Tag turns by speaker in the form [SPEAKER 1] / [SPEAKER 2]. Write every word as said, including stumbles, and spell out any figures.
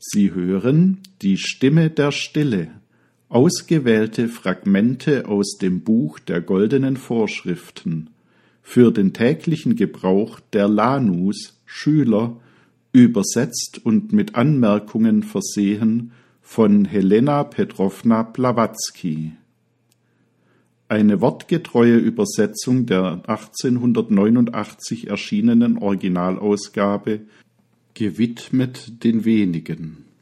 [SPEAKER 1] Sie hören die Stimme der Stille, ausgewählte Fragmente aus dem Buch der Goldenen Vorschriften, für den täglichen Gebrauch der Lanus, Schüler, übersetzt und mit Anmerkungen versehen von Helena Petrowna Blavatsky. Eine wortgetreue Übersetzung der achtzehnhundertneunundachtzig erschienenen Originalausgabe, gewidmet den Wenigen.